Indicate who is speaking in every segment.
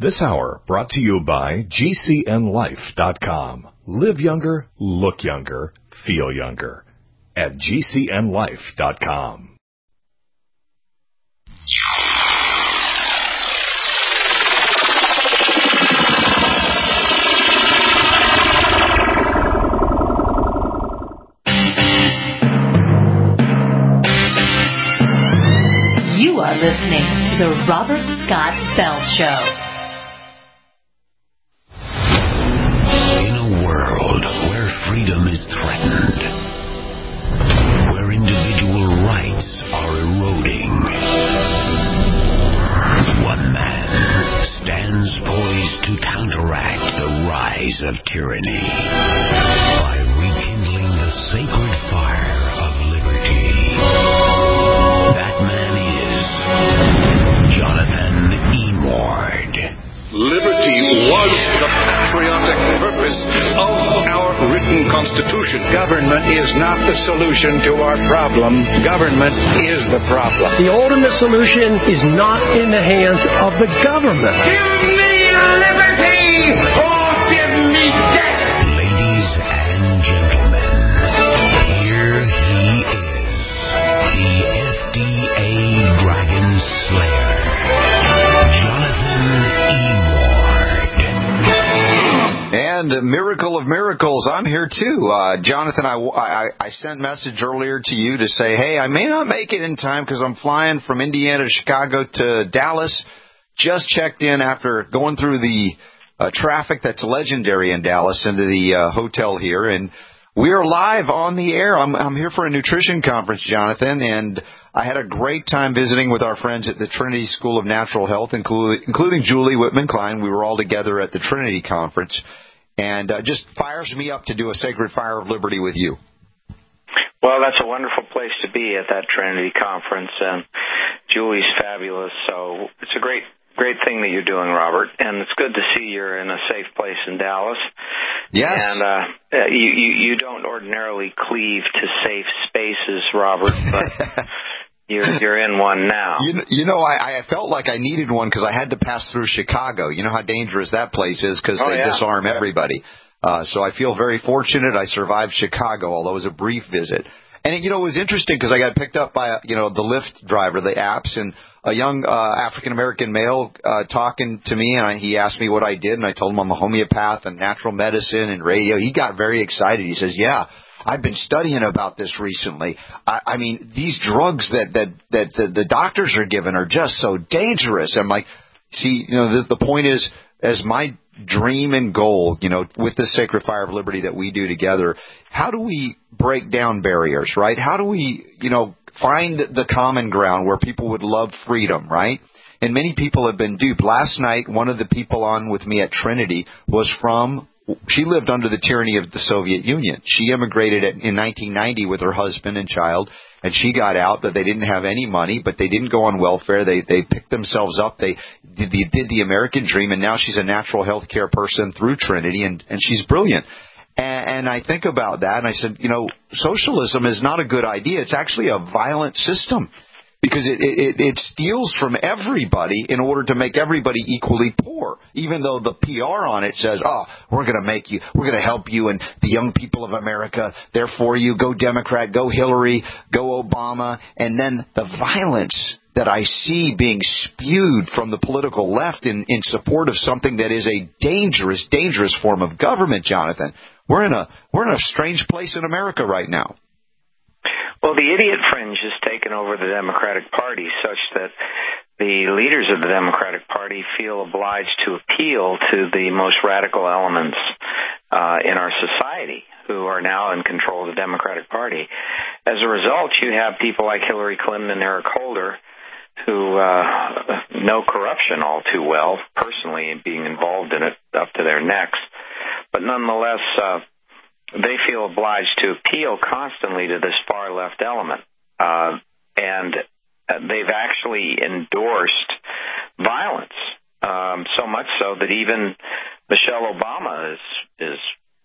Speaker 1: This hour brought to you by GCNLife.com. Live younger, look younger, feel younger. At GCNLife.com.
Speaker 2: You are listening to The Robert Scott Bell Show.
Speaker 3: In a world where freedom is threatened, where individual rights are eroding, one man stands poised to counteract the rise of tyranny by rekindling the sacred fire of liberty. That man is Jonathan E. Mord.
Speaker 4: Liberty was the patriotic purpose of our written Constitution.
Speaker 5: Government is not the solution to our problem. Government is the problem.
Speaker 6: The ultimate solution is not in the hands of the government.
Speaker 7: Give me liberty or give me death.
Speaker 3: Ladies and gentlemen, here he is, the FDA Dragon Slayer, Jonathan E. Mord.
Speaker 8: And miracle of miracles, I'm here too. Jonathan, I sent a message earlier to you to say, hey, I may not make it in time because I'm flying from Indiana to Chicago to Dallas. Just checked in after going through the traffic that's legendary in Dallas into the hotel here, and we are live on the air. I'm here for a nutrition conference, Jonathan, and I had a great time visiting with our friends at the Trinity School of Natural Health, including Julie Whitman-Klein. We were all together at the Trinity Conference, and just fires me up to do a Sacred Fire of Liberty with you.
Speaker 9: Well, that's a wonderful place to be at that Trinity Conference, and Julie's fabulous, so it's a great thing that you're doing, Robert, and it's good to see you're in a safe place in Dallas.
Speaker 8: Yes.
Speaker 9: And you don't ordinarily cleave to safe spaces, Robert, but you're in one now.
Speaker 8: I felt like I needed one because I had to pass through Chicago. You know how dangerous that place is because they disarm everybody. So I feel very fortunate I survived Chicago, although it was a brief visit. And, it was interesting because I got picked up by, the Lyft driver, the apps, and a young African-American male talking to me, and he asked me what I did, and I told him I'm a homeopath and natural medicine and radio. He got very excited. He says, yeah, I've been studying about this recently. I mean, these drugs that the doctors are giving are just so dangerous. I'm like, see, the point is, as my dream and goal, with the Sacred Fire of Liberty that we do together, how do we break down barriers, right? How do we, find the common ground where people would love freedom, right? And many people have been duped. Last night, one of the people on with me at Trinity she lived under the tyranny of the Soviet Union. She immigrated in 1990 with her husband and child, and she got out, but they didn't have any money, but they didn't go on welfare. They picked themselves up. They did the American dream, and now she's a natural health care person through Trinity, and she's brilliant. And I think about that, and I said, socialism is not a good idea. It's actually a violent system because it steals from everybody in order to make everybody equally poor, even though the PR on it says, we're going to help you and the young people of America, they're for you, go Democrat, go Hillary, go Obama, and then the violence that I see being spewed from the political left in support of something that is a dangerous, dangerous form of government, Jonathan. We're in a strange place in America right now.
Speaker 9: Well, the idiot fringe has taken over the Democratic Party such that the leaders of the Democratic Party feel obliged to appeal to the most radical elements in our society who are now in control of the Democratic Party. As a result, you have people like Hillary Clinton and Eric Holder who know corruption all too well, personally, and being involved in it up to their necks. But nonetheless, they feel obliged to appeal constantly to this far-left element. And they've actually endorsed violence, so much so that even Michelle Obama is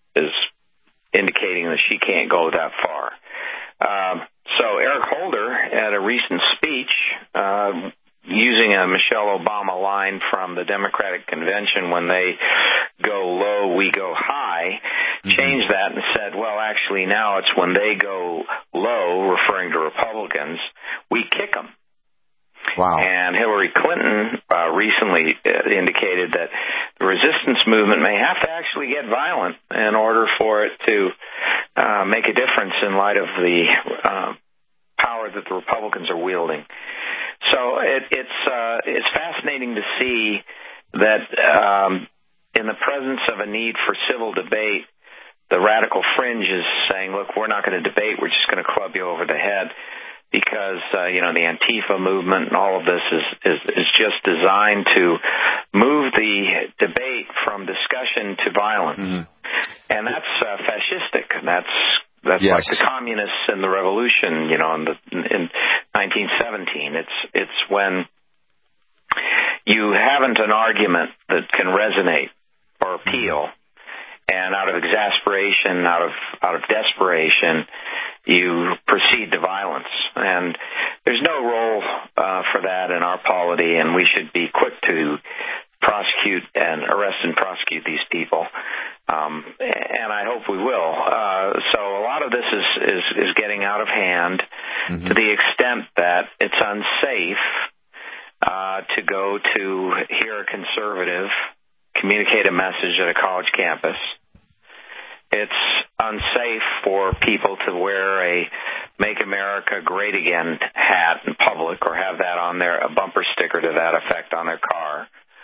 Speaker 9: indicating that she can't go that far. So Eric Holder, at a recent speech, using a Michelle Obama line from the Democratic Convention, when they go low, we go high, changed that and said, well, actually now it's when they go low, referring to Republicans, we kick them.
Speaker 8: Wow.
Speaker 9: And Hillary Clinton recently indicated that the resistance movement may have to actually get violent in order for it to make a difference in light of the power that the Republicans are wielding. So it's fascinating to see that in the presence of a need for civil debate, the radical fringe is saying, look, we're not going to debate, we're just going to club you over the head, because the Antifa movement and all of this is just designed to move the debate from discussion to violence. And that's fascistic. That's
Speaker 8: yes.
Speaker 9: like the communists in the revolution, in 1917. It's when you haven't an argument that can resonate or appeal, and out of exasperation, out of desperation, you proceed to violence. And there's no role for that in our polity, and we should be quick to prosecute and arrest and prosecute these people. And I hope we will. So a lot of this is getting out of hand to the extent that it's unsafe to go to hear a conservative communicate a message at a college campus. It's unsafe for people to wear a Make America Great Again hat in public, or have that on a bumper sticker to that effect on their cars.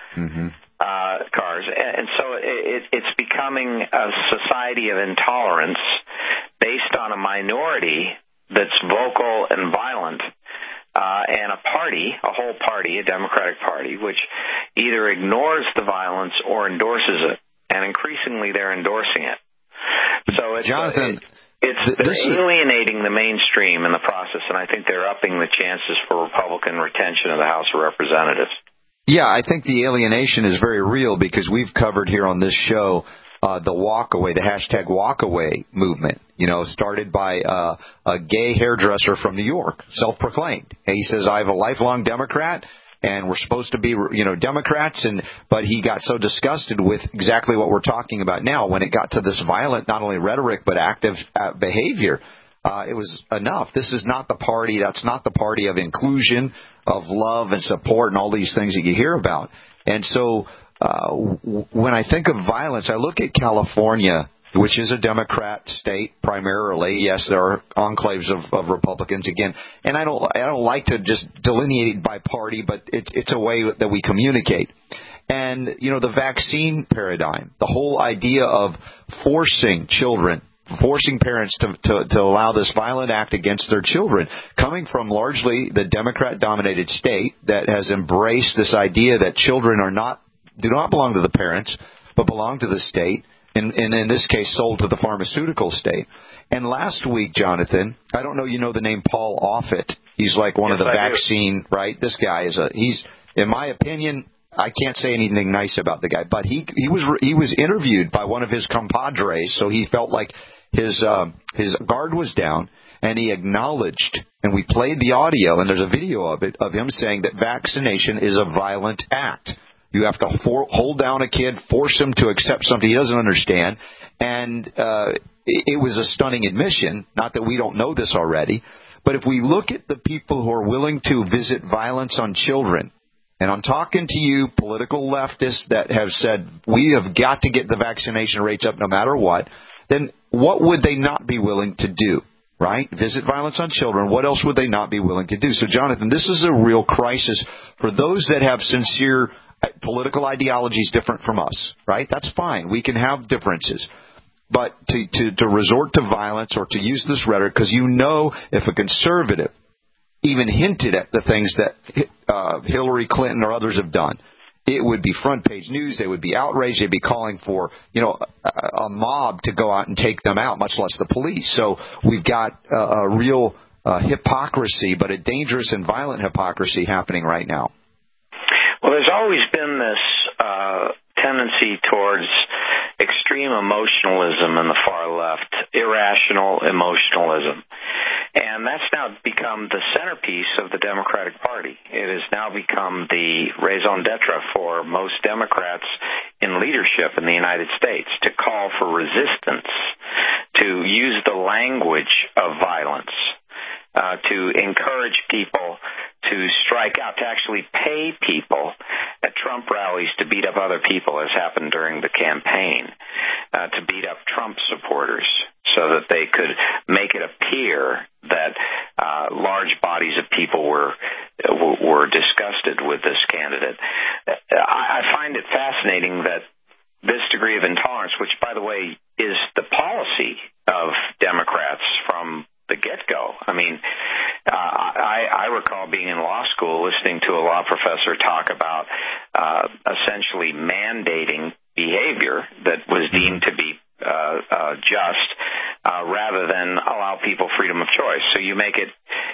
Speaker 9: And so it's becoming a society of intolerance based on a minority that's vocal and violent, and a whole party, a Democratic Party, which either ignores the violence or endorses it. And increasingly they're endorsing it. So
Speaker 8: Jonathan,
Speaker 9: it's alienating the mainstream in the process, and I think they're upping the chances for Republican retention of the House of Representatives.
Speaker 8: Yeah, I think the alienation is very real, because we've covered here on this show the walkaway, the hashtag walkaway movement, started by a gay hairdresser from New York, self-proclaimed. And he says, I'm a lifelong Democrat, and we're supposed to be, Democrats, but he got so disgusted with exactly what we're talking about now when it got to this violent, not only rhetoric, but active behavior. It was enough. This is not the party. That's not the party of inclusion, of love and support and all these things that you hear about. And so when I think of violence, I look at California, which is a Democrat state primarily. Yes, there are enclaves of Republicans again, and I don't like to just delineate it by party, but it's a way that we communicate. And the vaccine paradigm, the whole idea of forcing parents to allow this violent act against their children, coming from largely the Democrat-dominated state that has embraced this idea that children do not belong to the parents, but belong to the state. And in this case, sold to the pharmaceutical state. And last week, Jonathan, I don't know, the name Paul Offit. He's like one of the vaccine, right? This guy he's, in my opinion, I can't say anything nice about the guy, but he was interviewed by one of his compadres, so he felt like his guard was down, and he acknowledged, and we played the audio, and there's a video of it, of him saying that vaccination is a violent act. You have to hold down a kid, force him to accept something he doesn't understand. And it was a stunning admission, not that we don't know this already. But if we look at the people who are willing to visit violence on children, and I'm talking to you political leftists that have said we have got to get the vaccination rates up no matter what, then what would they not be willing to do? Right? Visit violence on children. What else would they not be willing to do? So, Jonathan, this is a real crisis for those that have sincere political ideologies different from us, right? That's fine. We can have differences. But to resort to violence or to use this rhetoric, because if a conservative even hinted at the things that Hillary Clinton or others have done, it would be front page news. They would be outraged. They'd be calling for, a mob to go out and take them out, much less the police. So we've got a real hypocrisy, but a dangerous and violent hypocrisy happening right now.
Speaker 9: Well, there's always been this tendency towards extreme emotionalism in the far left, irrational emotionalism. And And that's now become the centerpiece of the Democratic Party. It has now become the raison d'etre for most Democrats in leadership in the United States to call for resistance, to use the language of violence, to encourage people to strike out, to actually pay people at Trump rallies to beat up other people, as happened during the campaign, to beat up Trump supporters so that they could make it appear that large bodies of people were disgusted with this candidate. I find it fascinating that this degree of intolerance, which, by the way, is the policy of Democrats from the get-go. I mean, I recall being in law school listening to a law professor talk about essentially mandating behavior that was deemed to be just rather than allow people freedom of choice. So you make it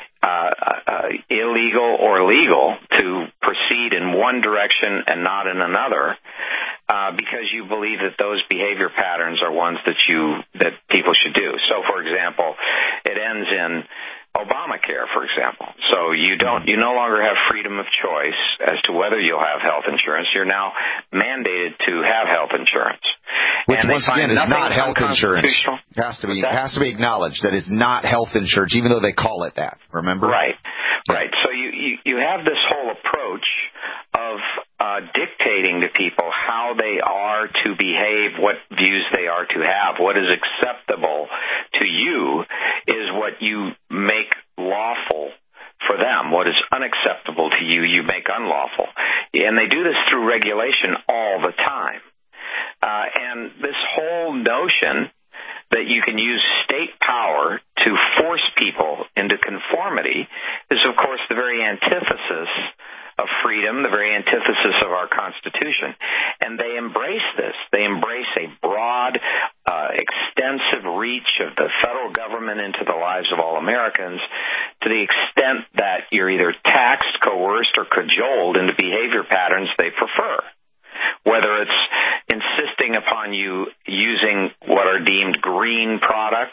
Speaker 9: illegal or legal to proceed in one direction and not in another, because you believe that those behavior patterns are ones that people should do. So, for example, it ends in Obamacare, for example. So you no longer have freedom of choice as to whether you'll have health insurance. You're now mandated to have health insurance.
Speaker 8: Which, once again, is not health insurance. It has to be acknowledged that it's not health insurance, even though they call it that. Remember?
Speaker 9: Right. So you have this whole approach of dictating to people how they are to behave, what views they are to have. What is acceptable to you is what you make lawful for them. What is unacceptable to you, you make unlawful. And they do this through regulation all the time. And this whole notion that you can use state power to force people into conformity is, of course, the very antithesis of freedom, the very antithesis of our Constitution. And they embrace this. They embrace a broad, extensive reach of the federal government into the lives of all Americans to the extent that you're either taxed, coerced, or cajoled into behavior patterns they prefer. Whether it's insisting upon you using what are deemed green products,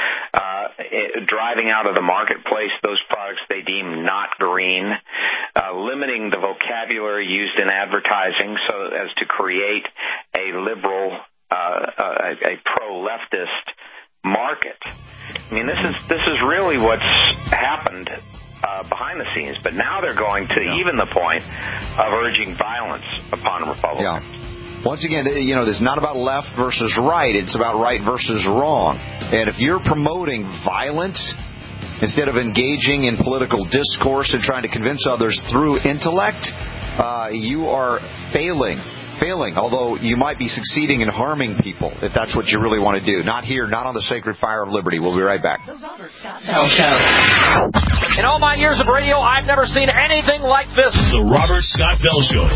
Speaker 9: driving out of the marketplace those products they deem not green, limiting the vocabulary used in advertising so as to create a liberal, a pro-leftist market. I mean, this is really what's happened behind the scenes, but now they're going to even the point of urging violence upon Republicans.
Speaker 8: Yeah. Once again, this is not about left versus right. It's about right versus wrong. And if you're promoting violence instead of engaging in political discourse and trying to convince others through intellect, you are failing, although you might be succeeding in harming people, if that's what you really want to do. Not here, not on the sacred fire of liberty. We'll be right back.
Speaker 2: The Robert Scott Bell Show.
Speaker 6: In all my years of radio, I've never seen anything like this.
Speaker 3: The Robert Scott Bell Show.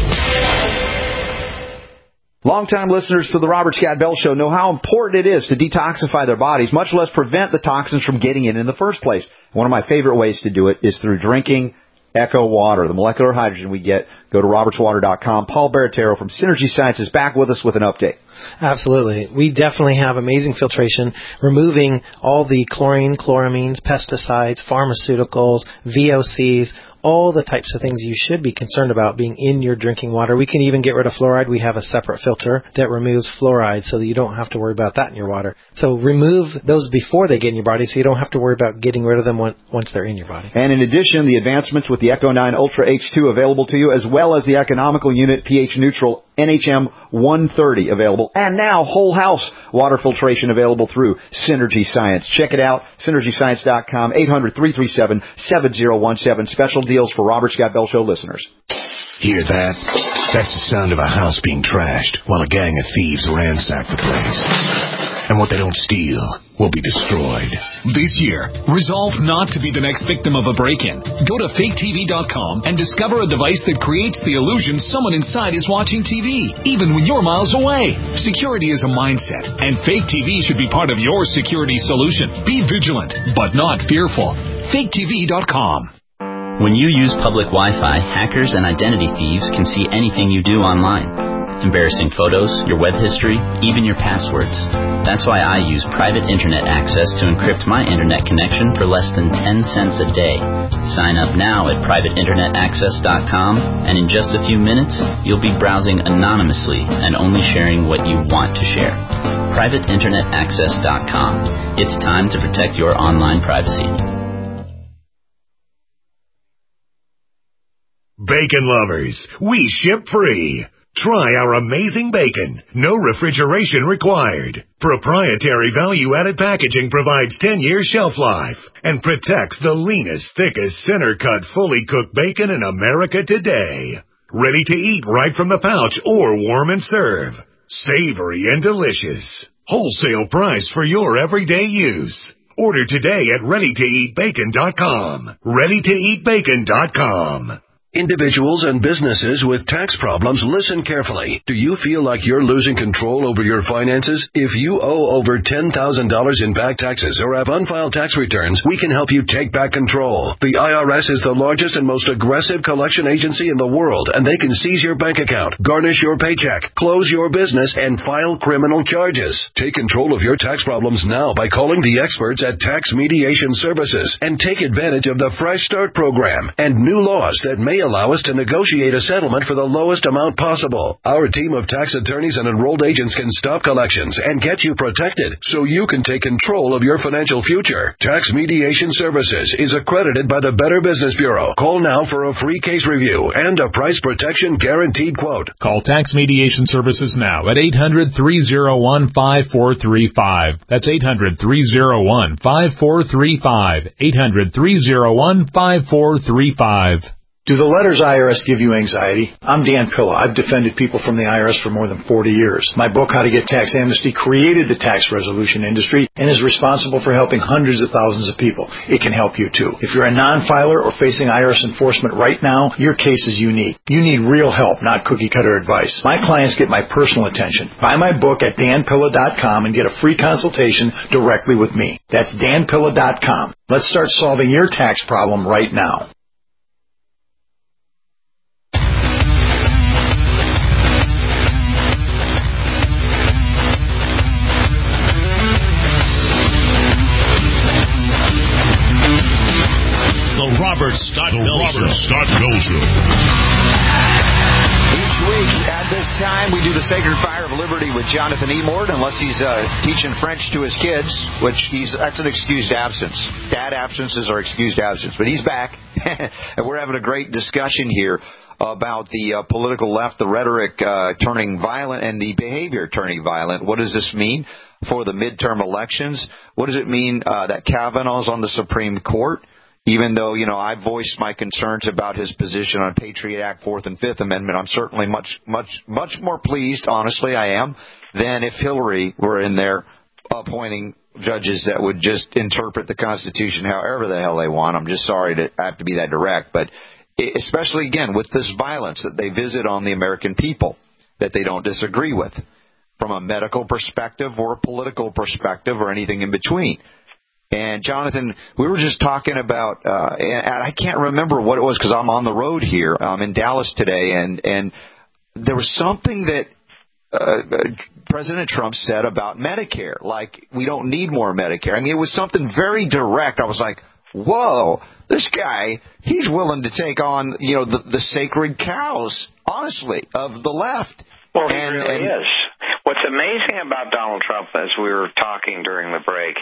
Speaker 10: Longtime listeners to the Robert Scott Bell Show know how important it is to detoxify their bodies, much less prevent the toxins from getting in the first place. One of my favorite ways to do it is through drinking Echo Water, the molecular hydrogen we get. Go to robertswater.com. Paul Baratero from Synergy Science is back with us with an update.
Speaker 11: Absolutely. We definitely have amazing filtration, removing all the chlorine, chloramines, pesticides, pharmaceuticals, VOCs, all the types of things you should be concerned about being in your drinking water. We can even get rid of fluoride. We have a separate filter that removes fluoride so that you don't have to worry about that in your water. So remove those before they get in your body so you don't have to worry about getting rid of them once they're in your body.
Speaker 10: And in addition, the advancements with the Echo 9 Ultra H2 available to you, as well as the economical unit pH neutral NHM 130 available. And now whole house water filtration available through Synergy Science. Check it out, synergyscience.com, 800-337-7017. Special deals for Robert Scott Bell Show listeners.
Speaker 3: Hear that? That's the sound of a house being trashed while a gang of thieves ransack the place. And what they don't steal will be destroyed.
Speaker 12: This year, resolve not to be the next victim of a break-in. Go to faketv.com and discover a device that creates the illusion someone inside is watching TV, even when you're miles away. Security is a mindset, and Fake TV should be part of your security solution. Be vigilant, but not fearful. faketv.com.
Speaker 13: When you use public Wi-Fi, hackers and identity thieves can see anything you do online. embarrassing photos, your web history, even your passwords. That's why I use private internet access to encrypt my internet connection for less than 10 cents a day. Sign up now at privateinternetaccess.com, and in just a few minutes, you'll be browsing anonymously and only sharing what you want to share. privateinternetaccess.com. It's time to protect your online privacy.
Speaker 3: Bacon lovers, we ship free. Try our amazing bacon. No refrigeration required. Proprietary value-added packaging provides 10-year shelf life and protects the leanest, thickest, center-cut, fully cooked bacon in America today. Ready to eat right from the pouch or warm and serve. Savory and delicious. Wholesale price for your everyday use. Order today at ReadyToEatBacon.com. ReadyToEatBacon.com.
Speaker 14: Individuals and businesses with tax problems, listen carefully. Do you feel like you're losing control over your finances? If you owe over $10,000 in back taxes or have unfiled tax returns, we can help you take back control. The IRS is the largest and most aggressive collection agency in the world, and they can seize your bank account, garnish your paycheck, close your business, and file criminal charges. Take control of your tax problems now by calling the experts at Tax Mediation Services and take advantage of the Fresh Start program and new laws that may allow us to negotiate a settlement for the lowest amount possible. Our team of tax attorneys and enrolled agents can stop collections and get you protected so you can take control of your financial future. Tax Mediation Services is accredited by the Better Business Bureau. Call now for a free case review and a price protection guaranteed quote.
Speaker 15: Call Tax Mediation Services now at 800-301-5435. That's 800-301-5435. 800-301-5435.
Speaker 16: Do the letters IRS give you anxiety? I'm Dan Pilla. I've defended people from the IRS for more than 40 years. My book, How to Get Tax Amnesty, created the tax resolution industry and is responsible for helping hundreds of thousands of people. It can help you too. If you're a non-filer or facing IRS enforcement right now, your case is unique. You need real help, not cookie-cutter advice. My clients get my personal attention. Buy my book at danpilla.com and get a free consultation directly with me. That's danpilla.com. Let's start solving your tax problem right now.
Speaker 3: Robert Scott Bell Show.
Speaker 8: Each week at this time, we do the Sacred Fire of Liberty with Jonathan Emord, unless he's teaching French to his kids, that's an excused absence. Dad absences are excused absence. But he's back, and we're having a great discussion here about the political left, the rhetoric turning violent and the behavior turning violent. What does this mean for the midterm elections? What does it mean that Kavanaugh's on the Supreme Court? Even though, I voiced my concerns about his position on Patriot Act, Fourth and Fifth Amendment, I'm certainly much more pleased, honestly, I am, than if Hillary were in there appointing judges that would just interpret the Constitution however the hell they want. I'm just sorry to have to be that direct, but especially, again, with this violence that they visit on the American people that they don't disagree with from a medical perspective or a political perspective or anything in between. And, Jonathan, we were just talking about, and I can't remember what it was because I'm on the road here. I'm in Dallas today, and there was something that President Trump said about Medicare, like we don't need more Medicare. I mean, it was something very direct. I was like, whoa, this guy, he's willing to take on, the sacred cows, honestly, of the left.
Speaker 9: Well, he really is. What's amazing about Donald Trump, as we were talking during the break,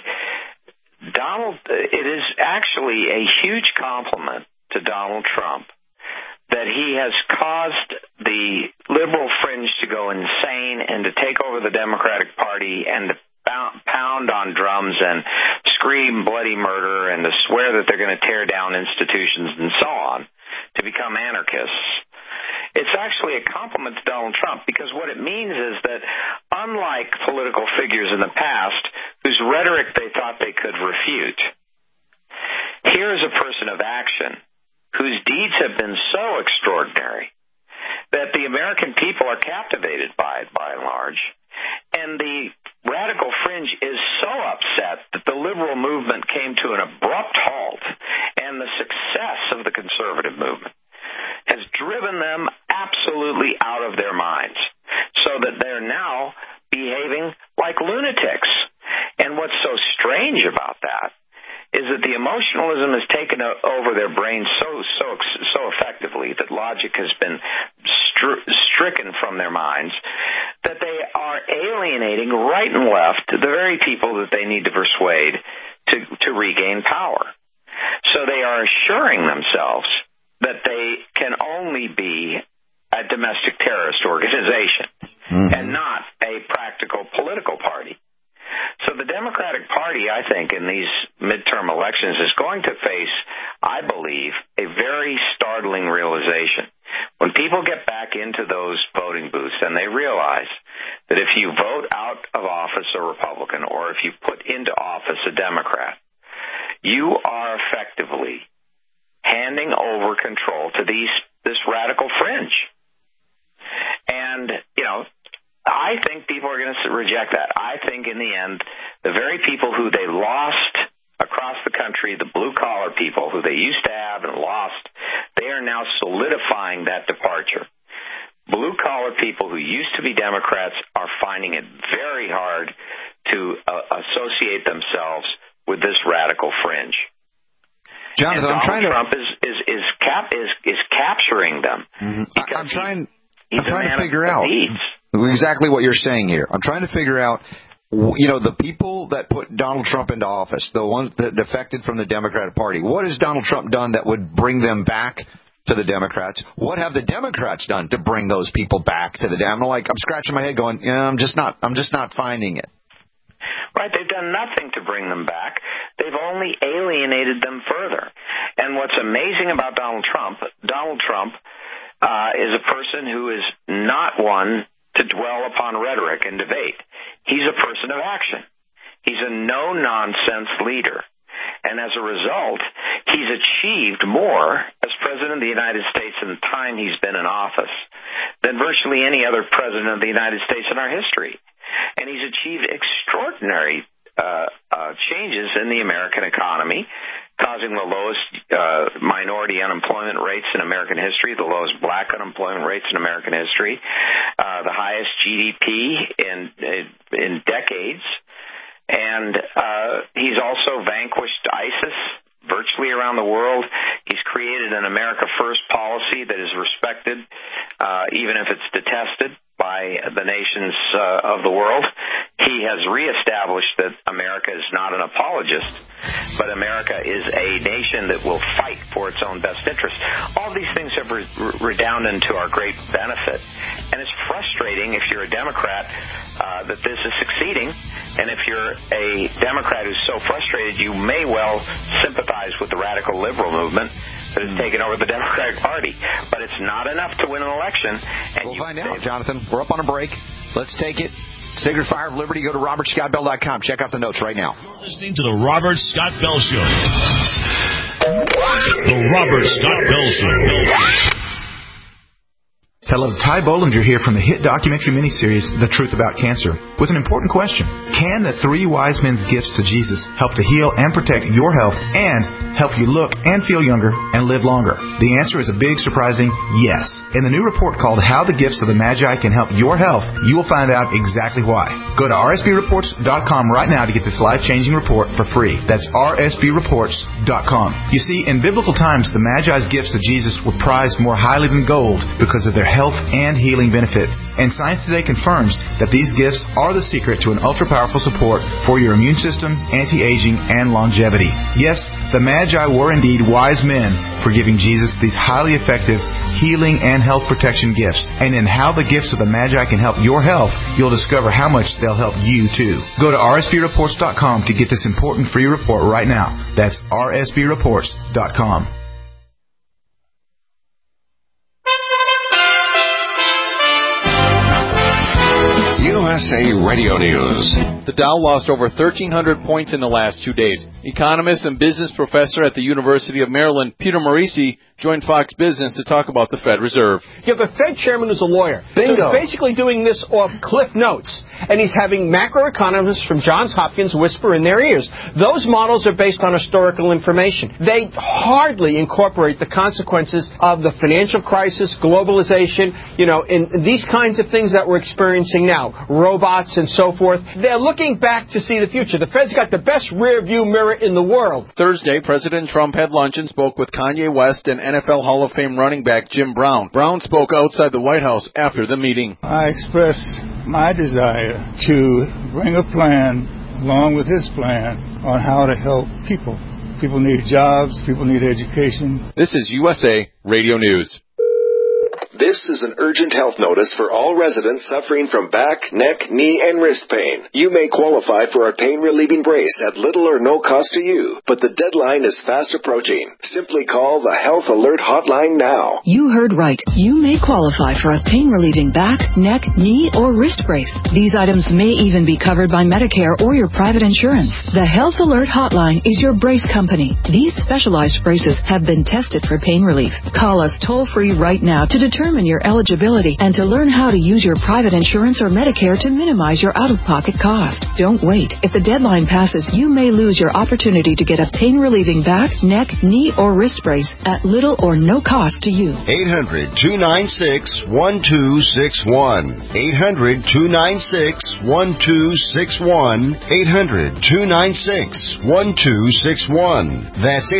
Speaker 9: it is actually a huge compliment to Donald Trump that he has caused the liberal fringe to go insane and to take over the Democratic Party and to pound on drums and scream bloody murder and to swear that they're going to tear down institutions and so on to become anarchists. It's actually a compliment to Donald Trump because what it means is that unlike political figures in the past whose rhetoric they thought they could refute, here is a person of action whose deeds have been so extraordinary that the American people are captivated by it by and large, and the radical fringe is so upset that the liberal movement came to an abrupt halt, and the success of the conservative movement has driven them absolutely out of their minds. that they're now behaving like lunatics. And what's so strange about that is that the emotionalism has taken over their brains so effectively that logic has been stricken from their minds, that they are alienating right and left the very people that they need to persuade to regain power. So they are assuring themselves that they can only be a domestic terrorist organization and not a practical political party. So the Democratic Party, I think, in these midterm elections is going to face, I believe, a very startling realization. When people get back into those voting booths and they realize that if you vote out of office a Republican or if you put into office a Democrat, you are effectively handing over control to this radical fringe. And, I think people are going to reject that. I think in the end, the very people who they lost across the country, the blue-collar people who they used to have and lost, they are now solidifying that departure. Blue-collar people who used to be Democrats are finding it very hard to associate themselves with this radical fringe.
Speaker 10: Jonathan,
Speaker 9: and Trump is capturing them.
Speaker 8: I'm trying to figure out exactly what you're saying here. I'm trying to figure out, the people that put Donald Trump into office, the ones that defected from the Democratic Party, what has Donald Trump done that would bring them back to the Democrats? What have the Democrats done to bring those people back to the Dem? I'm scratching my head going, I'm just not finding it.
Speaker 9: Right, they've done nothing to bring them back. They've only alienated them further. And what's amazing about Donald Trump is a person who is not one to dwell upon rhetoric and debate. He's a person of action. He's a no-nonsense leader. And as a result, he's achieved more as President of the United States in the time he's been in office than virtually any other President of the United States in our history. And he's achieved extraordinary changes in the American economy, causing the lowest minority unemployment rates in American history, the lowest black unemployment rates in American history, the highest GDP in decades. And he's also vanquished ISIS virtually around the world. He's created an America First policy that is respected, even if it's detested by the nations of the world. He has reestablished that America is not an apologist, but America is a nation that will fight for its own best interest. All these things have redounded to our great benefit, and it's frustrating if you're a Democrat that this is succeeding, and if you're a Democrat who's so frustrated, you may well sympathize with the radical liberal movement that has taken over the Democratic Party. But it's not enough to win an election. And
Speaker 10: we'll find out, Jonathan. We're up on a break. Let's take it. Sacred Fire of Liberty. Go to RobertScottBell.com. Check out the notes right now.
Speaker 17: You're listening to the Robert Scott Bell Show. The Robert Scott Bell Show.
Speaker 18: Hello, Ty Bollinger here from the hit documentary miniseries, The Truth About Cancer, with an important question. Can the 3 wise men's gifts to Jesus help to heal and protect your health and help you look and feel younger and live longer? The answer is a big, surprising yes. In the new report called How the Gifts of the Magi Can Help Your Health, you will find out exactly why. Go to rsbreports.com right now to get this life-changing report for free. That's rsbreports.com. You see, in biblical times, the Magi's gifts to Jesus were prized more highly than gold because of their health and healing benefits. And science today confirms that these gifts are the secret to an ultra-powerful support for your immune system, anti-aging, and longevity. Yes, the Magi were indeed wise men for giving Jesus these highly effective healing and health protection gifts. And in How the Gifts of the Magi Can Help Your Health, you'll discover how much they'll help you too. Go to rsbreports.com to get this important free report right now. That's rsbreports.com.
Speaker 4: USA Radio News.
Speaker 19: The Dow lost over 1,300 points in the last 2 days. Economist and business professor at the University of Maryland, Peter Morisi, joined Fox Business to talk about the Fed Reserve.
Speaker 6: You have a Fed chairman who's a lawyer. Bingo. So he's basically doing this off Cliff Notes. And he's having macroeconomists from Johns Hopkins whisper in their ears. Those models are based on historical information. They hardly incorporate the consequences of the financial crisis, globalization, in these kinds of things that we're experiencing now, robots and so forth. They're looking back to see the future. The Fed's got the best rear view mirror in the world.
Speaker 19: Thursday, President Trump had lunch and spoke with Kanye West and NFL Hall of Fame running back Jim Brown. Brown spoke outside the White House after the meeting.
Speaker 20: I express my desire to bring a plan along with his plan on how to help people. People need jobs. People need education.
Speaker 19: This is USA Radio News.
Speaker 21: This is an urgent health notice for all residents suffering from back, neck, knee, and wrist pain. You may qualify for a pain-relieving brace at little or no cost to you, but the deadline is fast approaching. Simply call the Health Alert Hotline now.
Speaker 22: You heard right. You may qualify for a pain-relieving back, neck, knee, or wrist brace. These items may even be covered by Medicare or your private insurance. The Health Alert Hotline is your brace company. These specialized braces have been tested for pain relief. Call us toll-free right now to determine your eligibility and to learn how to use your private insurance or Medicare to minimize your out-of-pocket cost. Don't wait. If the deadline passes, you may lose your opportunity to get a pain-relieving back, neck, knee, or wrist brace at little or no cost to you.
Speaker 23: 800-296-1261. 800-296-1261. 800-296-1261. That's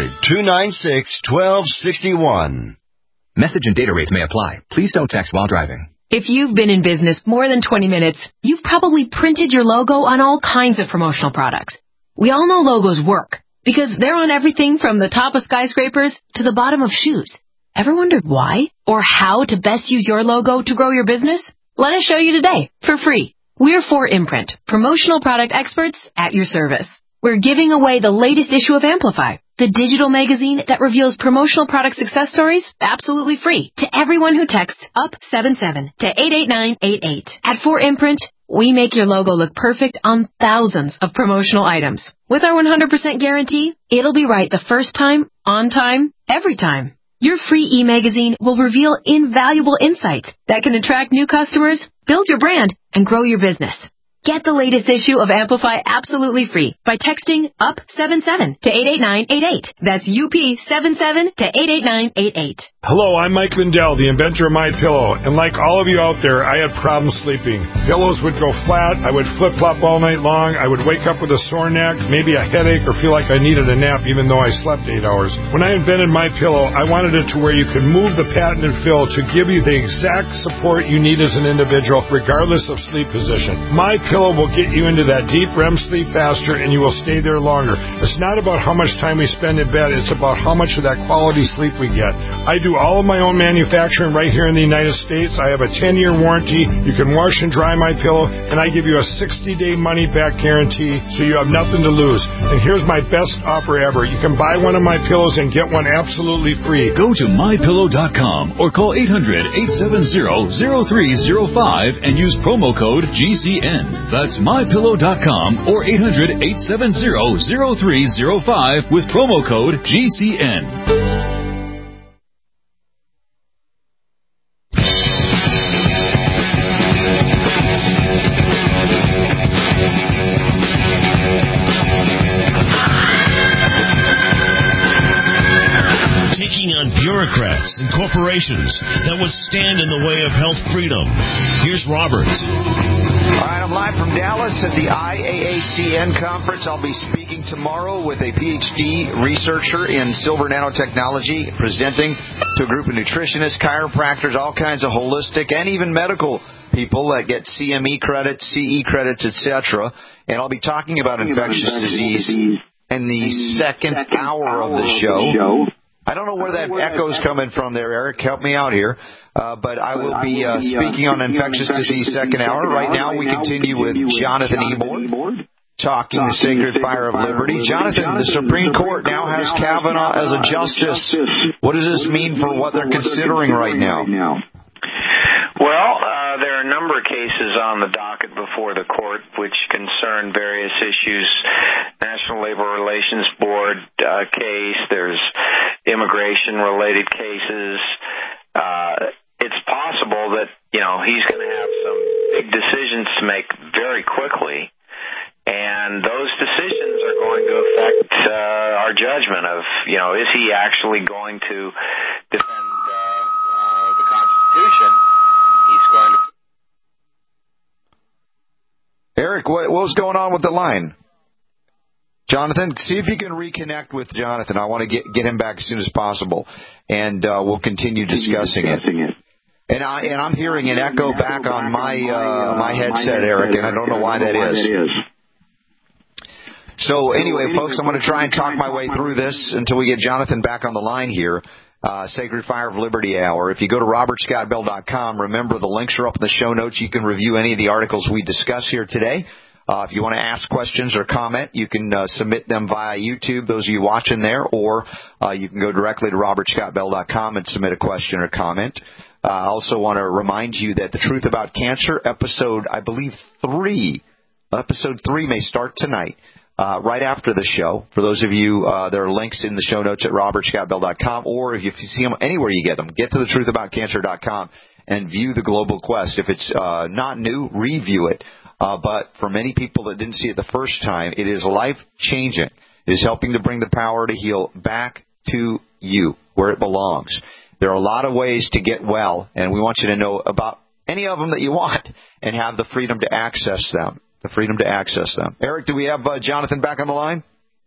Speaker 23: 800-296-1261.
Speaker 24: Message and data rates may apply. Please don't text while driving.
Speaker 25: If you've been in business more than 20 minutes, you've probably printed your logo on all kinds of promotional products. We all know logos work because they're on everything from the top of skyscrapers to the bottom of shoes. Ever wondered why or how to best use your logo to grow your business? Let us show you today for free. We're 4imprint, promotional product experts at your service. We're giving away the latest issue of Amplify, the digital magazine that reveals promotional product success stories absolutely free to everyone who texts UP77 to 88988. At 4imprint, we make your logo look perfect on thousands of promotional items. With our 100% guarantee, it'll be right the first time, on time, every time. Your free e-magazine will reveal invaluable insights that can attract new customers, build your brand, and grow your business. Get the latest issue of Amplify absolutely free by texting UP77 to 88988. That's UP77 to 88988.
Speaker 26: Hello, I'm Mike Lindell, the inventor of MyPillow, and like all of you out there, I had problems sleeping. Pillows would go flat, I would flip-flop all night long, I would wake up with a sore neck, maybe a headache, or feel like I needed a nap even though I slept 8 hours. When I invented MyPillow, I wanted it to where you could move the patented fill to give you the exact support you need as an individual, regardless of sleep position. MyPillow will get you into that deep REM sleep faster, and you will stay there longer. It's not about how much time we spend in bed, it's about how much of that quality sleep we get. I do all of my own manufacturing right here in the United States. I have a 10-year warranty. You can wash and dry MyPillow, and I give you a 60-day money-back guarantee, so you have nothing to lose. And here's my best offer ever. You can buy one of my pillows and get one absolutely free.
Speaker 12: Go to MyPillow.com or call 800-870-0305 and use promo code GCN. That's MyPillow.com or 800-870-0305 with promo code GCN.
Speaker 17: Bureaucrats and corporations that would stand in the way of health freedom. Here's Robert.
Speaker 8: All right, I'm live from Dallas at the IAACN conference. I'll be speaking tomorrow with a PhD researcher in silver nanotechnology, presenting to a group of nutritionists, chiropractors, all kinds of holistic and even medical people that get CME credits, CE credits, etc. And I'll be talking about infectious disease in the second hour of the show. I don't know where that echo's coming from there, Eric. Help me out here. But I will be speaking on infectious disease second hour. Right now we continue with Jonathan Ebord, talking the Sacred Fire of Liberty. Jonathan, the Supreme Court now has Kavanaugh as a justice. What does this mean for what they're considering right now?
Speaker 9: Well, there are are a number of cases on the docket before the court which concern various issues. National Labor Relations Board case. There's immigration-related cases. It's possible that, he's going to have some big decisions to make very quickly. And those decisions are going to affect our judgment of, is he actually going to defend the Constitution? He's going to...
Speaker 8: Eric, what was going on with the line? Jonathan, see if you can reconnect with Jonathan. I want to get him back as soon as possible, and we'll continue discussing it. And I'm hearing an echo back on my headset, Eric, and I don't know why that is. So anyway, folks, I'm going to try and talk my way through this until we get Jonathan back on the line here. Sacred Fire of Liberty Hour. If you go to robertscottbell.com, remember the links are up in the show notes. You can review any of the articles we discuss here today. If you want to ask questions or comment, you can submit them via YouTube, those of you watching there, or you can go directly to robertscottbell.com and submit a question or comment. I also want to remind you that The Truth About Cancer, episode 3 may start tonight. Right after the show. For those of you, there are links in the show notes at robertscottbell.com, or if you see them anywhere you get them, get to thetruthaboutcancer.com and view the Global Quest. If it's not new, review it. But for many people that didn't see it the first time, it is life-changing. It is helping to bring the power to heal back to you, where it belongs. There are a lot of ways to get well, and we want you to know about any of them that you want and have the freedom to access them. Eric, do we have Jonathan back on the line?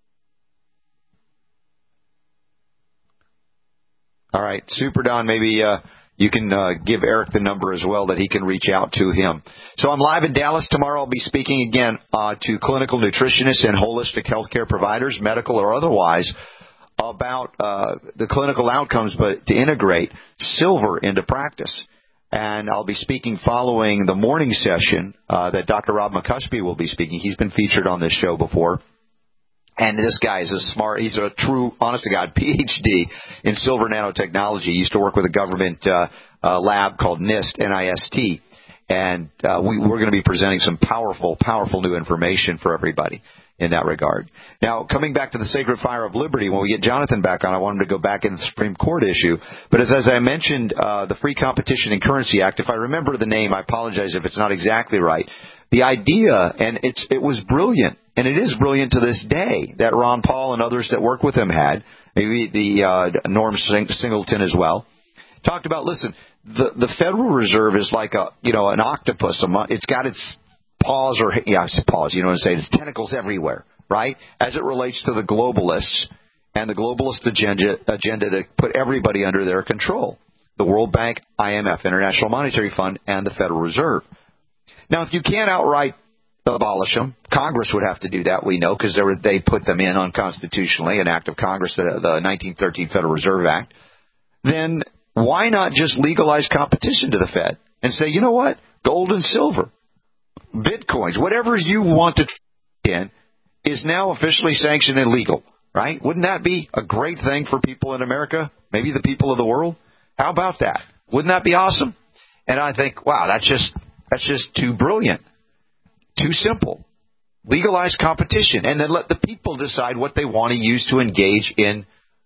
Speaker 8: All right. Super Don, maybe you can give Eric the number as well that he can reach out to him. So I'm live in Dallas. Tomorrow I'll be speaking again to clinical nutritionists and holistic healthcare providers, medical or otherwise, about the clinical outcomes, but to integrate silver into practice. And I'll be speaking following the morning session that Dr. Rob McCuskey will be speaking. He's been featured on this show before. And this guy is he's a true, honest-to-God PhD in silver nanotechnology. He used to work with a government lab called NIST, N-I-S-T. And we're going to be presenting some powerful new information for everybody in that regard. Now, coming back to the Sacred Fire of Liberty, when we get Jonathan back on, I want him to go back in the Supreme Court issue. But as I mentioned, the Free Competition and Currency Act, if I remember the name, I apologize if it's not exactly right. The idea, and it was brilliant, and it is brilliant to this day, that Ron Paul and others that work with him had, maybe the Norm Singleton as well, talked about, listen, the Federal Reserve is like an octopus. It's got its paws, its tentacles everywhere, right? As it relates to the globalists and the globalist agenda to put everybody under their control. The World Bank, IMF, International Monetary Fund, and the Federal Reserve. Now, if you can't outright abolish them, Congress would have to do that, we know, because they put them in unconstitutionally, an act of Congress, the 1913 Federal Reserve Act. Then why not just legalize competition to the Fed and say, you know what, gold and silver, Bitcoins, whatever you want to trade in is now officially sanctioned and legal, right? Wouldn't that be a great thing for people in America, maybe the people of the world? How about that? Wouldn't that be awesome? And I think, wow, that's just too brilliant, too simple. Legalize competition, and then let the people decide what they want to use to engage in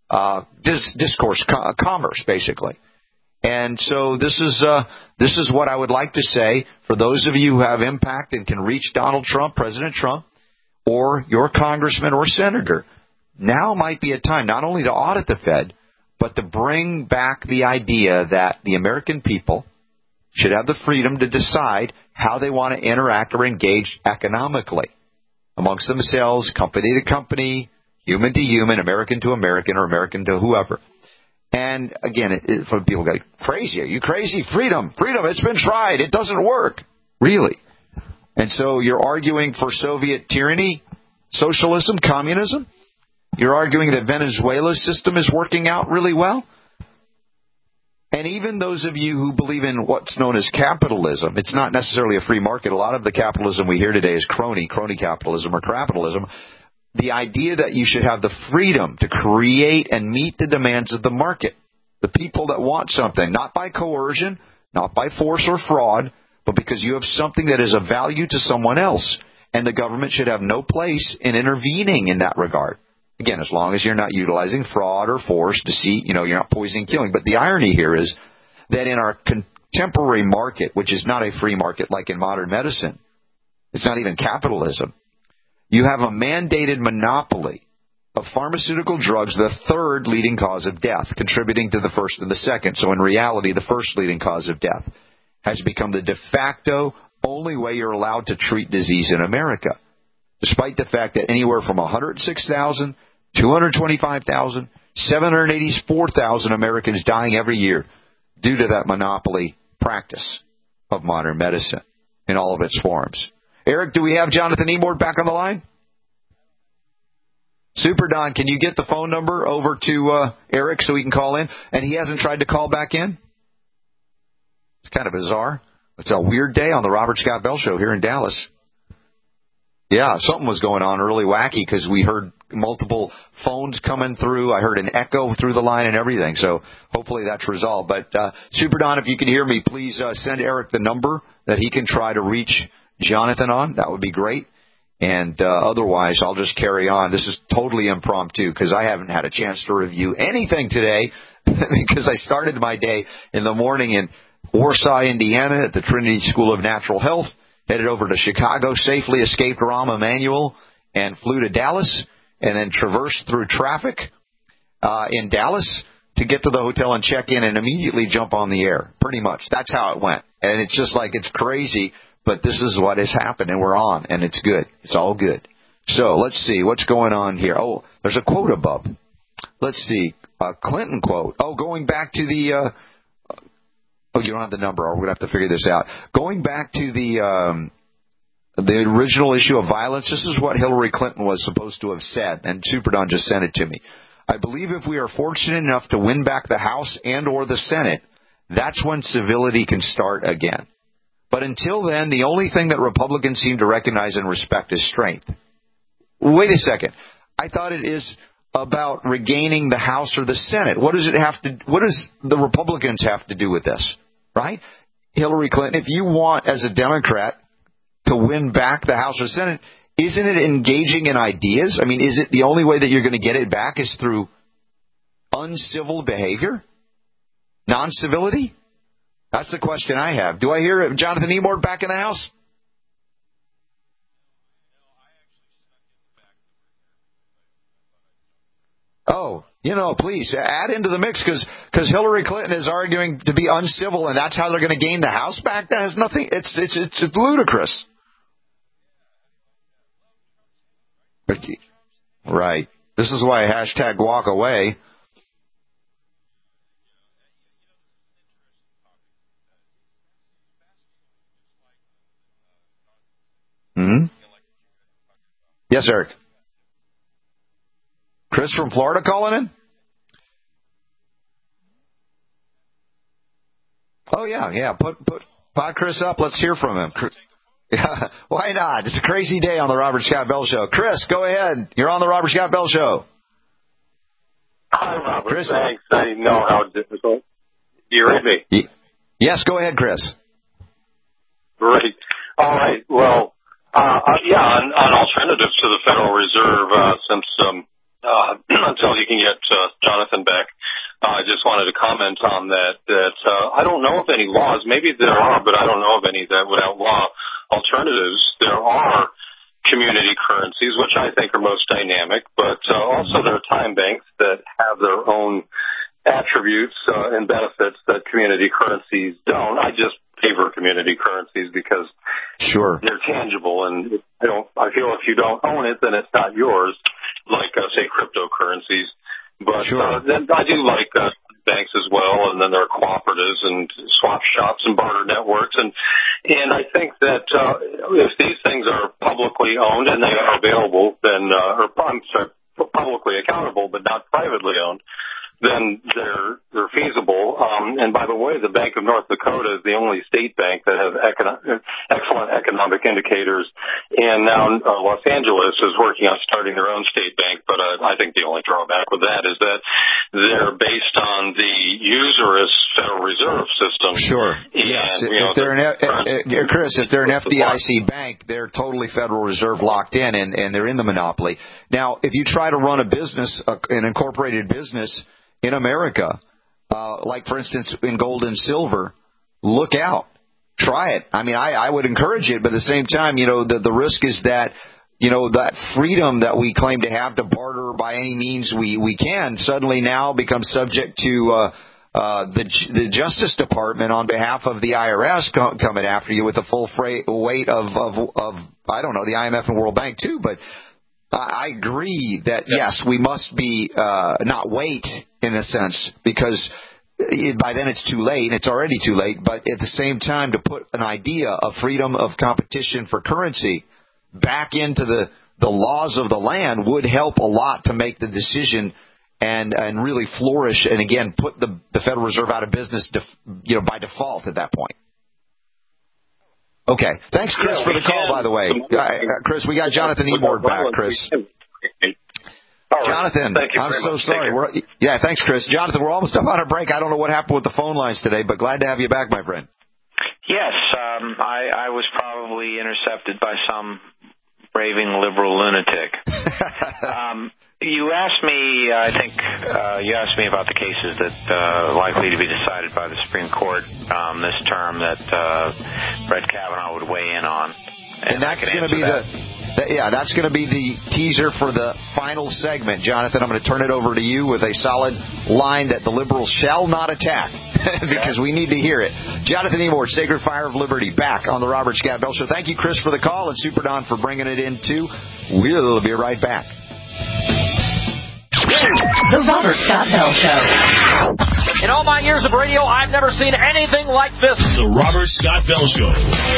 Speaker 8: discourse, commerce, basically. And so this is what I would like to say for those of you who have impact and can reach Donald Trump, President Trump, or your congressman or senator. Now might be a time not only to audit the Fed, but to bring back the idea that the American people should have the freedom to decide how they want to interact or engage economically amongst themselves, company to company, human to human, American to American, or American to whoever. And again, for people go, crazy. Are you crazy? Freedom, it's been tried. It doesn't work. Really? And so you're arguing for Soviet tyranny, socialism, communism? You're arguing that Venezuela's system is working out really well? And even those of you who believe in what's known as capitalism, it's not necessarily a free market. A lot of the capitalism we hear today is crony capitalism or capitalism. The idea that you should have the freedom to create and meet the demands of the market. The people that want something, not by coercion, not by force or fraud, but because you have something that is of value to someone else. And the government should have no place in intervening in that regard. Again, as long as you're not utilizing fraud or force, deceit, you're not poisoning, killing. But the irony here is that in our contemporary market, which is not a free market like in modern medicine, it's not even capitalism, you have a mandated monopoly of pharmaceutical drugs, the third leading cause of death, contributing to the first and the second. So in reality, the first leading cause of death has become the de facto only way you're allowed to treat disease in America, despite the fact that anywhere from 106,000, 225,000, 784,000 Americans dying every year due to that monopoly practice of modern medicine in all of its forms. Eric, do we have Jonathan Emord back on the line? Super Don, can you get the phone number over to Eric so he can call in? And he hasn't tried to call back in? It's kind of bizarre. It's a weird day on the Robert Scott Bell Show here in Dallas. Yeah, something was going on really wacky because we heard multiple phones coming through. I heard an echo through the line and everything. So hopefully that's resolved. But Super Don, if you can hear me, please send Eric the number that he can try to reach Jonathan on. That would be great. And otherwise, I'll just carry on. This is totally impromptu because I haven't had a chance to review anything today because I started my day in the morning in Warsaw, Indiana at the Trinity School of Natural Health, headed over to Chicago, safely escaped Rahm Emanuel, and flew to Dallas, and then traversed through traffic in Dallas to get to the hotel and check in and immediately jump on the air. Pretty much. That's how it went. And it's just like it's crazy, but this is what has happened, and we're on, and it's good. It's all good. So let's see what's going on here. Oh, there's a quote above. Let's see. A Clinton quote. Oh, going back to the oh, you don't have the number. We're going to have to figure this out. Going back to the original issue of violence, this is what Hillary Clinton was supposed to have said, and Super Don just sent it to me. I believe if we are fortunate enough to win back the House and or the Senate, that's when civility can start again. But until then, the only thing that Republicans seem to recognize and respect is strength. Wait a second. I thought it is about regaining the House or the Senate. What does the Republicans have to do with this? Right? Hillary Clinton, if you want as a Democrat to win back the House or Senate, isn't it engaging in ideas? I mean, is it the only way that you're going to get it back is through uncivil behavior? Non-civility? That's the question I have. Do I hear Jonathan Emord back in the House? Oh, please add into the mix because Hillary Clinton is arguing to be uncivil, and that's how they're going to gain the House back. That has nothing. It's ludicrous. Right. This is why hashtag walk away. Hmm? Yes, Eric. Chris from Florida calling in? Oh, yeah. Put Chris up. Let's hear from him. Yeah, why not? It's a crazy day on the Robert Scott Bell Show. Chris, go ahead. You're on the Robert Scott Bell Show.
Speaker 1: Hi, Robert.
Speaker 8: Chris.
Speaker 1: Thanks. I know how difficult. Do you read me?
Speaker 8: Yes, go ahead, Chris.
Speaker 1: Great. All right. Well, on alternatives to the Federal Reserve, since until you can get Jonathan back, I just wanted to comment on that I don't know of any laws. Maybe there are, but I don't know of any that would outlaw alternatives. There are community currencies, which I think are most dynamic, but also there are time banks that have their own attributes and benefits that community currencies don't. I just favor community currencies because they're tangible, and I feel if you don't own it, then it's not yours, like, say, cryptocurrencies. But then I do like banks as well, and then there are cooperatives and swap shops and barter networks, and I think that if these things are publicly owned and they are available, then publicly accountable but not privately owned, then they're feasible. And by the way, the Bank of North Dakota is the only state bank that has excellent economic indicators. And now Los Angeles is working on starting their own state bank. But I think the only drawback with that is that they're based on the usurious Federal Reserve system.
Speaker 8: Sure.
Speaker 1: And,
Speaker 8: yes. If they're an FDIC bank, they're totally Federal Reserve locked in, and they're in the monopoly. Now, if you try to run a business, an incorporated business in America, like, for instance, in gold and silver, look out. Try it. I mean, I would encourage it, but at the same time, the risk is that, that freedom that we claim to have to barter by any means we can suddenly now becomes subject to the Justice Department on behalf of the IRS coming after you with the full weight of I don't know, the IMF and World Bank too. But I agree that, yes, we must be not wait in a sense, because by then it's too late, and it's already too late. But at the same time, to put an idea of freedom of competition for currency back into the laws of the land would help a lot to make the decision and really flourish, and again put the Federal Reserve out of business by default at that point. Okay, thanks, Chris, for the call. By the way, Chris, we got Jonathan Emord back. Chris, Jonathan, I'm so sorry. Thanks, Chris. Jonathan, we're almost up on our break. I don't know what happened with the phone lines today, but glad to have you back, my friend.
Speaker 9: Yes, I was probably intercepted by some raving liberal lunatic. You asked me, about the cases that likely to be decided by the Supreme Court this term that Brett Kavanaugh would weigh in on, and that's going to be that's going to be the teaser for the final segment. Jonathan, I'm going to turn it over to you with a solid line that the liberals shall not attack because we need to hear it. Jonathan Emord, Sacred Fire of Liberty, back on the Robert Scott Bell Show. Thank you, Chris, for the call, and Super Don for bringing it in, too. We'll be right back.
Speaker 22: The Robert Scott Bell Show.
Speaker 2: In all my years of radio, I've never seen anything like this.
Speaker 17: The Robert Scott Bell Show.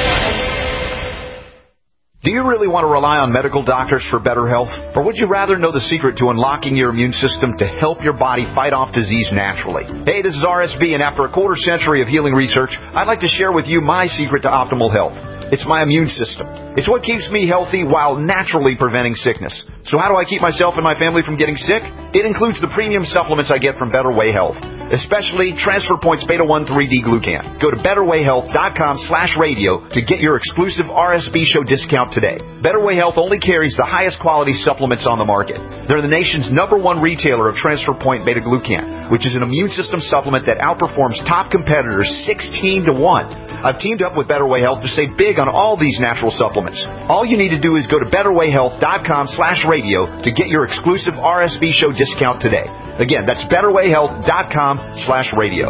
Speaker 10: Do you really want to rely on medical doctors for better health? Or would you rather know the secret to unlocking your immune system to help your body fight off disease naturally? Hey, this is RSB, and after a quarter century of healing research, I'd like to share with you my secret to optimal health. It's my immune system. It's what keeps me healthy while naturally preventing sickness. So how do I keep myself and my family from getting sick? It includes the premium supplements I get from Better Way Health, especially Transfer Points Beta 1 3D Glucan. Go to BetterWayHealth.com/radio to get your exclusive RSB show discount today. Better Way Health only carries the highest quality supplements on the market. They're the nation's #1 retailer of Transfer Point Beta Glucan, which is an immune system supplement that outperforms top competitors 16 to 1. I've teamed up with Better Way Health to save big on all these natural supplements. All you need to do is go to BetterWayHealth.com/radio to get your exclusive RSB show discount today. Again, that's BetterWayHealth.com/radio.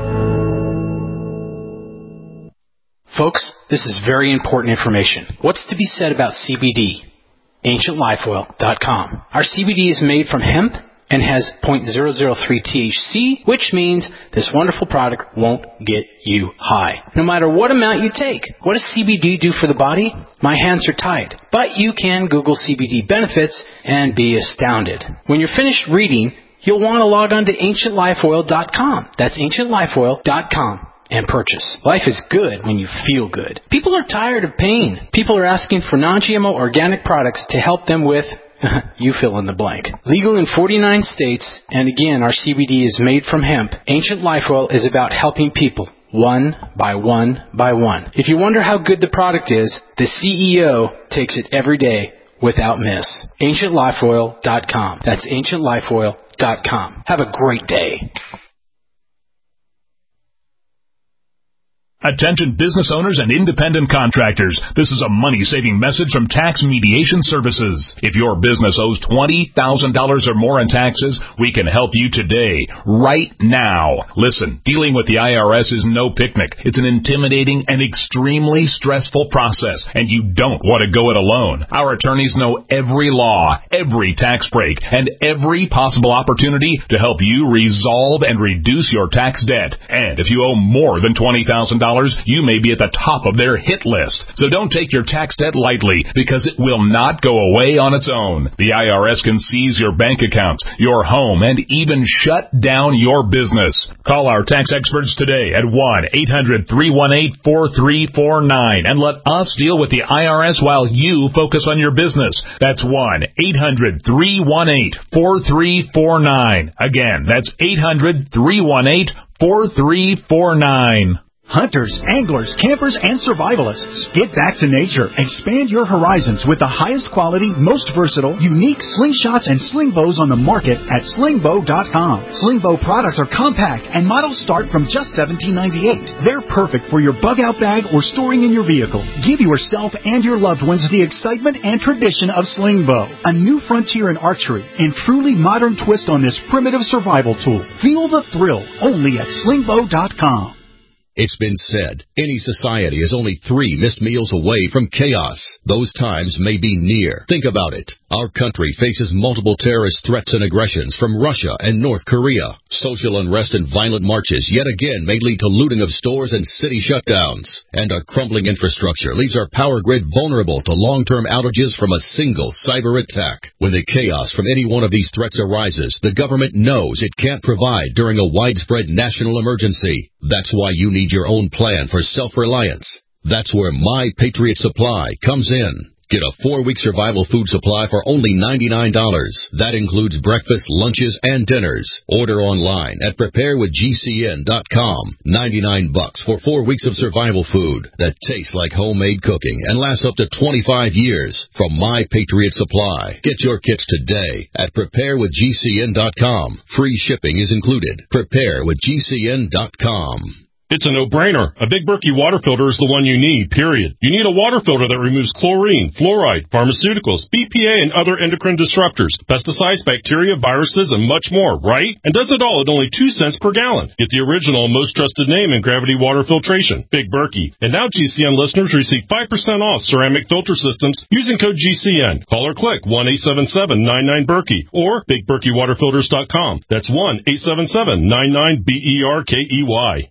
Speaker 5: Folks, this is very important information. What's to be said about CBD? AncientLifeOil.com. Our CBD is made from hemp and has 0.003 THC, which means this wonderful product won't get you high, no matter what amount you take. What does CBD do for the body? My hands are tied. But you can Google CBD benefits and be astounded. When you're finished reading, you'll want to log on to AncientLifeOil.com. That's AncientLifeOil.com. And purchase. Life is good when you feel good. People are tired of pain. People are asking for non-GMO organic products to help them with you fill in the blank. Legal in 49 states, and again, our CBD is made from hemp. Ancient Life Oil is about helping people one by one by one. If you wonder how good the product is, the CEO takes it every day without miss. AncientLifeOil.com. That's AncientLifeOil.com. Have a great day.
Speaker 15: Attention business owners and independent contractors. This is a money-saving message from Tax Mediation Services. If your business owes $20,000 or more in taxes, we can help you today, right now. Listen, dealing with the IRS is no picnic. It's an intimidating and extremely stressful process, and you don't want to go it alone. Our attorneys know every law, every tax break, and every possible opportunity to help you resolve and reduce your tax debt. And if you owe more than $20,000 you may be at the top of their hit list. So don't take your tax debt lightly, because it will not go away on its own. The IRS can seize your bank accounts, your home, and even shut down your business. Call our tax experts today at 1-800-318-4349 and let us deal with the IRS while you focus on your business. That's 1-800-318-4349. Again, that's 800-318-4349.
Speaker 3: Hunters, anglers, campers, and survivalists. Get back to nature. Expand your horizons with the highest quality, most versatile, unique slingshots and sling bows on the market at slingbow.com. Slingbow products are compact and models start from just $17.98. They're perfect for your bug out bag or storing in your vehicle. Give yourself and your loved ones the excitement and tradition of Slingbow, a new frontier in archery and truly modern twist on this primitive survival tool. Feel the thrill only at slingbow.com.
Speaker 7: It's been said, any society is only 3 missed meals away from chaos. Those times may be near. Think about it. Our country faces multiple terrorist threats and aggressions from Russia and North Korea. Social unrest and violent marches yet again may lead to looting of stores and city shutdowns. And our crumbling infrastructure leaves our power grid vulnerable to long-term outages from a single cyber attack. When the chaos from any one of these threats arises, the government knows it can't provide during a widespread national emergency. That's why you need your own plan for self-reliance. That's where My Patriot Supply comes in. Get a 4-week survival food supply for only $99. That includes breakfast, lunches, and dinners. Order online at preparewithgcn.com. $99 for 4 weeks of survival food that tastes like homemade cooking and lasts up to 25 years from My Patriot Supply. Get your kits today at preparewithgcn.com. Free shipping is included. Preparewithgcn.com.
Speaker 11: It's a no-brainer. A Big Berkey water filter is the one you need, period. You need a water filter that removes chlorine, fluoride, pharmaceuticals, BPA, and other endocrine disruptors, pesticides, bacteria, viruses, and much more, right? And does it all at only 2 cents per gallon. Get the original and most trusted name in gravity water filtration, Big Berkey. And now GCN listeners receive 5% off ceramic filter systems using code GCN. Call or click 1-877-99-BERKEY or BigBerkeyWaterFilters.com. That's 1-877-99-BERKEY.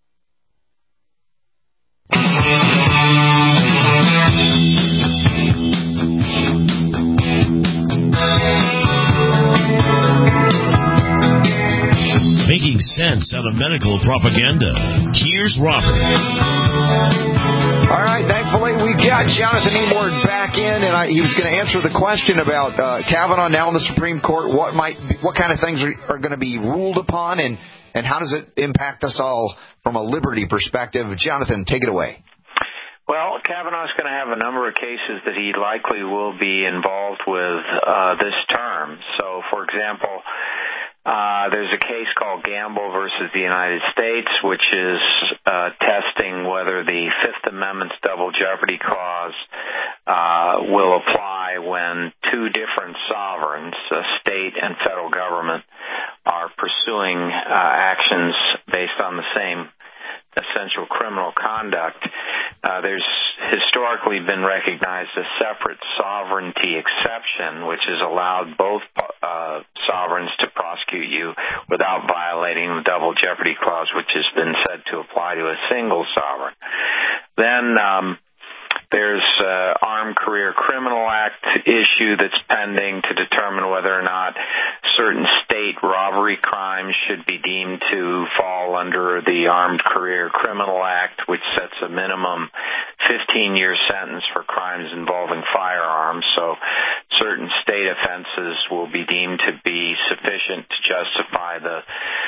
Speaker 17: Making sense out of medical propaganda. Here's Robert.
Speaker 8: All right, thankfully we got Jonathan Emord back in, and he was going to answer the question about Kavanaugh now in the Supreme Court. What kind of things are going to be ruled upon, and how does it impact us all from a liberty perspective? Jonathan, take it away.
Speaker 9: Well, Kavanaugh's going to have a number of cases that he likely will be involved with this term. So, for example, there's a case called Gamble versus the United States, which is testing whether the Fifth Amendment's double jeopardy clause will apply when 2 different sovereigns, a state and federal government, are pursuing actions based on the same essential criminal conduct. There's historically been recognized a separate sovereignty exception, which has allowed both sovereigns to prosecute you without violating the double jeopardy clause, which has been said to apply to a single sovereign. Then there's Armed Career Criminal Act issue that's pending to determine whether or not certain state robbery crimes should be deemed to fall under the Armed Career Criminal Act, which sets a minimum 15-year sentence for crimes involving firearms. So certain state offenses will be deemed to be sufficient to justify the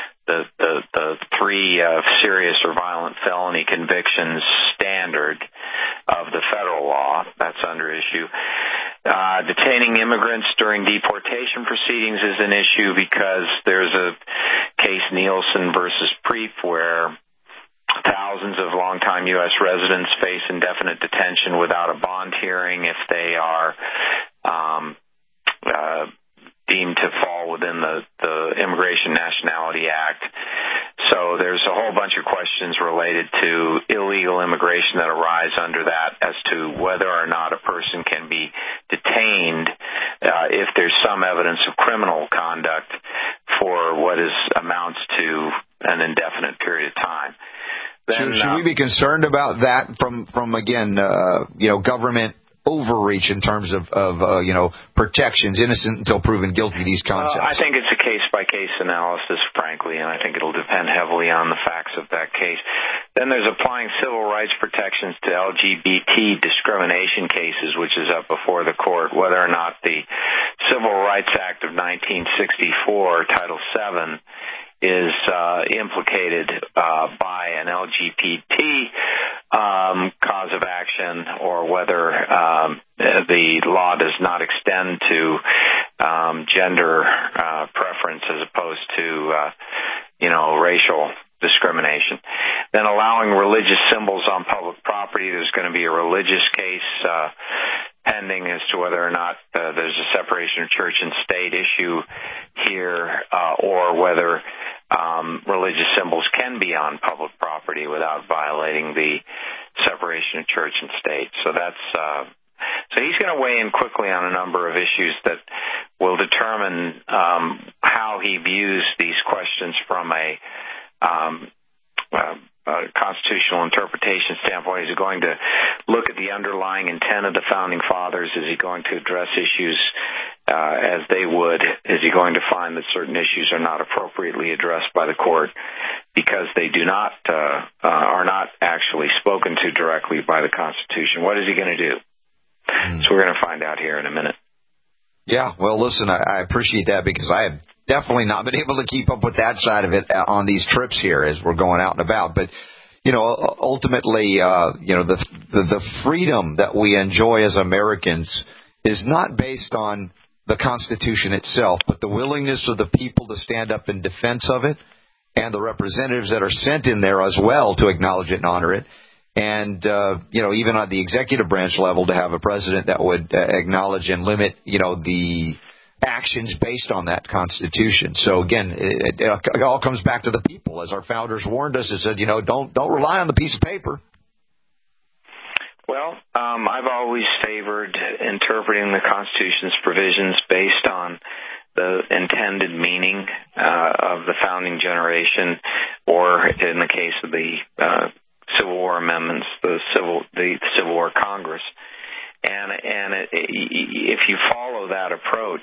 Speaker 9: 3 serious or violent felony convictions standard of the federal law. That's under issue. Detaining immigrants during deportation proceedings is an issue because there's a case, Nielsen versus Preef, where thousands of longtime U.S. residents face indefinite detention without a bond hearing if they are deemed to fall within the Immigration Nationality Act. So there's a whole bunch of questions related to illegal immigration that arise under that as to whether or not a person can be detained if there's some evidence of criminal conduct for what amounts to an indefinite period of time. Then,
Speaker 8: should we be concerned about that from again, government overreach in terms of protections, innocent until proven guilty, these concepts?
Speaker 9: I think it's a case-by-case analysis, frankly, and I think it'll depend heavily on the facts of that case. Then there's applying civil rights protections to LGBT discrimination cases, which is up before the court, whether or not the Civil Rights Act of 1964, Title VII, is implicated by an LGBT cause of action, or whether the law does not extend to gender preference as opposed to racial discrimination. Then allowing religious symbols on public property, there's going to be a religious case pending as to whether or not there's a separation of church and state issue here, or whether religious symbols can be on public property without violating the separation of church and state. So so he's going to weigh in quickly on a number of issues that will determine how he views these questions from a constitutional interpretation standpoint. Is he going to look at the underlying intent of the Founding Fathers? Is he going to address issues as they would? Is he going to find that certain issues are not appropriately addressed by the court because they are not actually spoken to directly by the Constitution? What is he going to do? So we're going to find out here in a minute.
Speaker 8: Yeah, well, listen, I appreciate that, because I have definitely not been able to keep up with that side of it on these trips here as we're going out and about. But, ultimately, the freedom that we enjoy as Americans is not based on the Constitution itself, but the willingness of the people to stand up in defense of it, and the representatives that are sent in there as well to acknowledge it and honor it. And, even on the executive branch level, to have a president that would acknowledge and limit, the actions based on that Constitution. So, again, it all comes back to the people. As our founders warned us, it said, don't rely on the piece of paper.
Speaker 9: Well, I've always favored interpreting the Constitution's provisions based on the intended meaning of the founding generation, or in the case of the Civil War amendments, the Civil War Congress. And if you follow that approach,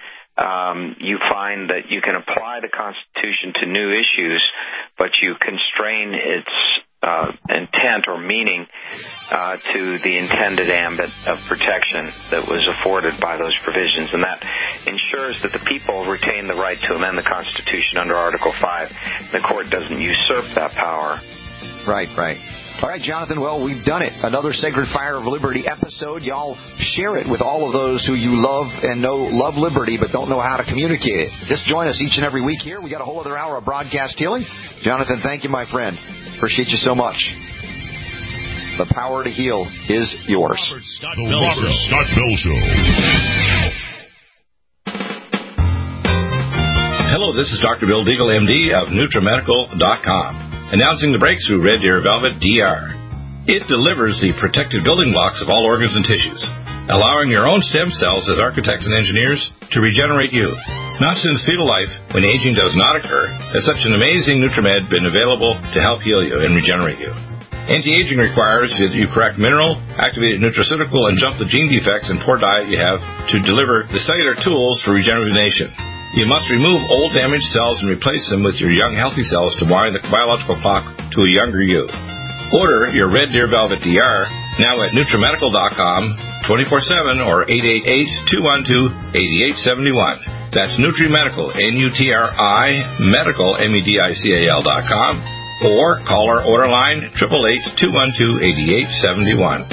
Speaker 9: you find that you can apply the Constitution to new issues, but you constrain its intent or meaning to the intended ambit of protection that was afforded by those provisions. And that ensures that the people retain the right to amend the Constitution under Article 5. The court doesn't usurp that power.
Speaker 8: Right. All right, Jonathan, well, we've done it. Another Sacred Fire of Liberty episode. Y'all share it with all of those who you love and love liberty but don't know how to communicate it. Just join us each and every week here. We got a whole other hour of broadcast healing. Jonathan, thank you, my friend. Appreciate you so much. The power to heal is yours.
Speaker 17: The Robert Scott Bell Show.
Speaker 4: Hello, this is Dr. Bill Deagle, MD of NutriMedical.com. Announcing the breakthrough Red Deer Velvet DR. It delivers the protective building blocks of all organs and tissues, allowing your own stem cells as architects and engineers to regenerate you. Not since fetal life, when aging does not occur, has such an amazing NutriMed been available to help heal you and regenerate you. Anti-aging requires that you correct mineral, activated nutraceutical, and jump the gene defects and poor diet you have to deliver the cellular tools for regeneration. You must remove old damaged cells and replace them with your young healthy cells to wind the biological clock to a younger you. Order your Red Deer Velvet DR now at NutriMedical.com 24/7 or 888-212-8871. That's NutriMedical, N-U-T-R-I, Medical, MEDICAL.com, or call our order line 888-212-8871.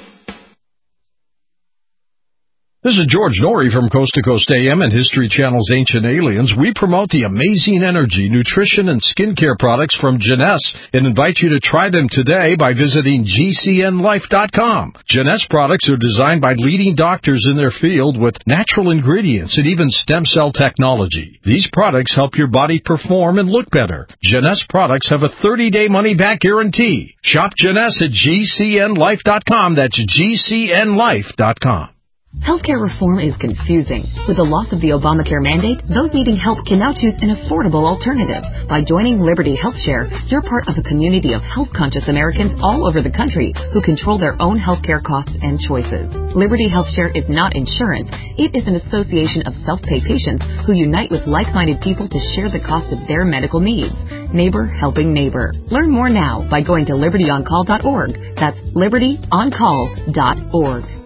Speaker 6: This is George Norrie from Coast to Coast AM and History Channel's Ancient Aliens. We promote the amazing energy, nutrition, and skincare products from Jeunesse and invite you to try them today by visiting GCNLife.com. Jeunesse products are designed by leading doctors in their field with natural ingredients and even stem cell technology. These products help your body perform and look better. Jeunesse products have a 30-day money-back guarantee. Shop Jeunesse at GCNLife.com. That's GCNLife.com.
Speaker 13: Healthcare reform is confusing. With the loss of the Obamacare mandate, those needing help can now choose an affordable alternative. By joining Liberty HealthShare, you're part of a community of health-conscious Americans all over the country who control their own healthcare costs and choices. Liberty HealthShare is not insurance. It is an association of self-pay patients who unite with like-minded people to share the cost of their medical needs. Neighbor helping neighbor. Learn more now by going to libertyoncall.org. That's libertyoncall.org.